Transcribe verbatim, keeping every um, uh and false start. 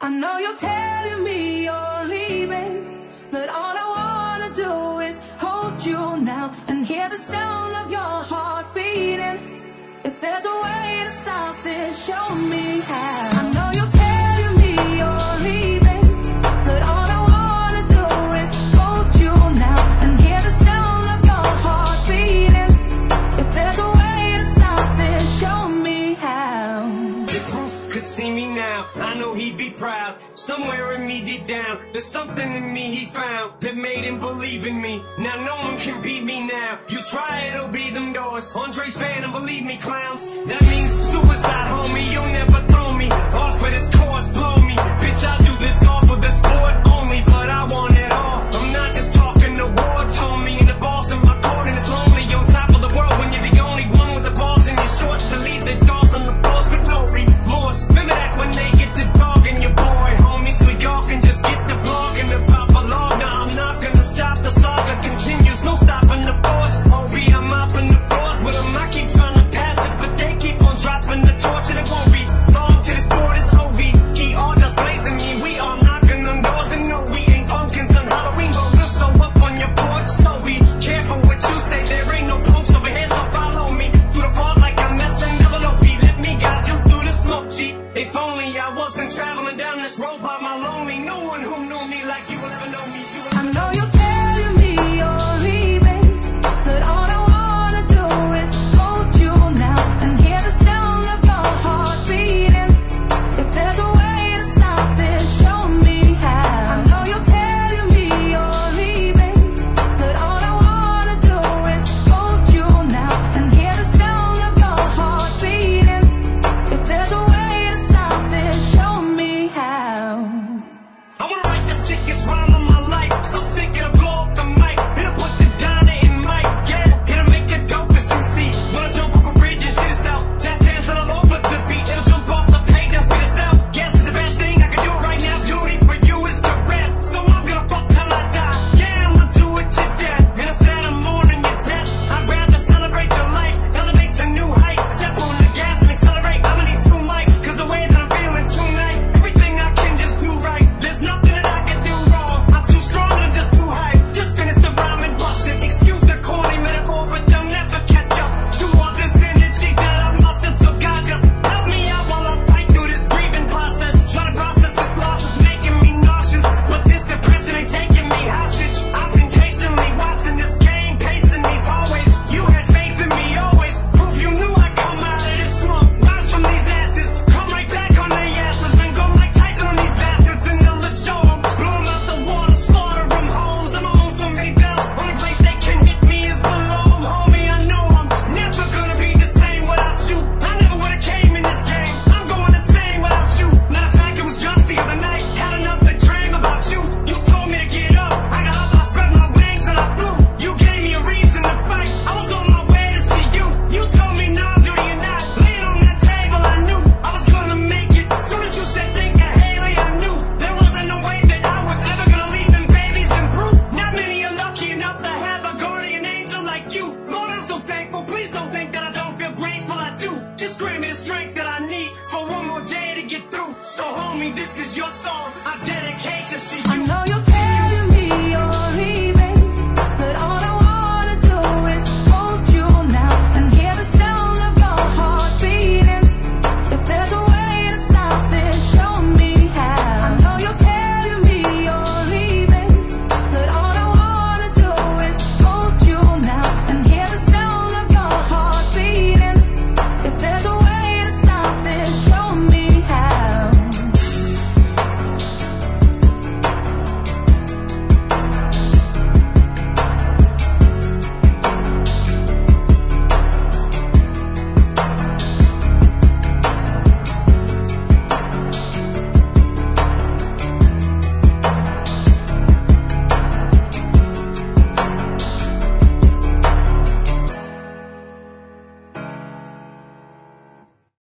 I know you're telling me you're leaving, that all I wanna do is hold you now and hear the sound of your heart beating. If there's a way to stop this, show me how. I know you're telling me you're leaving, that all I wanna do is hold you now and hear the sound of your heart beating. If there's a way to stop this, show me how. The proof could see me now, I know he'd be proud. Somewhere in me deep down, there's something in me he found that made him believe in me. Now no one can beat me now. You try it, it'll be them doors. Andre's fan and believe me, clowns. That means suicide, homie. You'll never throw me off of this course, blow me. Bitch, I do this all for the sport only, but I want it all. I'm not just talking awards, homie. And the balls in my court and it's lonely on top of the world when you're the only one with the balls in your short. To leave the doors on the balls with no remorse. Remember that when they get to dogging your boy, homie, so y'all can just get the blog and the pop along. Now I'm not gonna stop, the saga continues, no stopping the boss. O B, I'm mopping the floors with them, I keep trying to pass it, but they keep on dropping the torch and it won't be long till the sport is O V. He all just blazing me, we all knocking on doors and no, we ain't pumpkins on Halloween, but we'll show up on your porch, so be careful what you say, there ain't no punks over here, so follow me through the fall like I'm messing, never low P, let me guide you through the smoke, G. If only I wasn't traveling down this road by my lonely, no one who knew me like you will ever know me. You will I know you're telling me you're leaving, that all I wanna do is hold you now and hear the sound of your heart beating. If there's a way to stop this, show me how. I know you're telling me you're leaving, that all I wanna do is hold you now and hear the sound of your heart beating. If there's a way to stop this, show me how. I wanna write the sickest rhyme of my life, so sick it'll blow up the mic. It'll put the diner in mic, yeah. It'll make the dopest M C wanna jump off a bridge and shit itself. Tap dance all over the beat, it'll jump off the page and spit itself. Guess the best thing I can do right now, duty for you is to rap. So I'm gonna fuck till I die, yeah, I'ma do it to death. And instead of mourning your death, I'd rather celebrate your life, elevate to new height. Step on the gas and accelerate, I'ma need two mics, cause the way that I'm feeling tonight, everything I can just do right. There's nothing that I can do wrong, I'm too strong, I'm just too high. Just finish the rhyme and bust it, excuse the corny metaphor, but they'll never catch up to all this energy that I mustered. So God just help me out while I fight through this grieving process. Trying to process this loss is making me nauseous, but this depression ain't taking me hostage. I've been patiently watching this game, pacing these hallways. You had faith in me always, proof you knew I'd come out of this swamp, rise from these ashes, come right back on their asses and go like Tyson on these bastards. And I'ma show them, blow them out the water, slaughter them homes. I'ma own so many bells, only place they can hit me is below them. Homie, I know I'm never gonna be the same without you. I never would've came in this game, I'm going the same without you. Matter of fact, it was just the other night, had another dream about you. You told me to get up, I got up, I spread my wings and I flew. You gave me a reason to fight, I was on my way to see you. You told me no, Judy, you're not laying on that table. I knew I was gonna make it, soon as you said think of Haley, I knew there wasn't no way that I was ever gonna leave them babies in proof. Not many are lucky enough to have a guardian angel like you. Lord, I'm so thankful, please don't think that I don't feel grateful, I do. Just grant me the strength that I need for one more day to get through. So homie, this is your song, I dedicate just to you. I know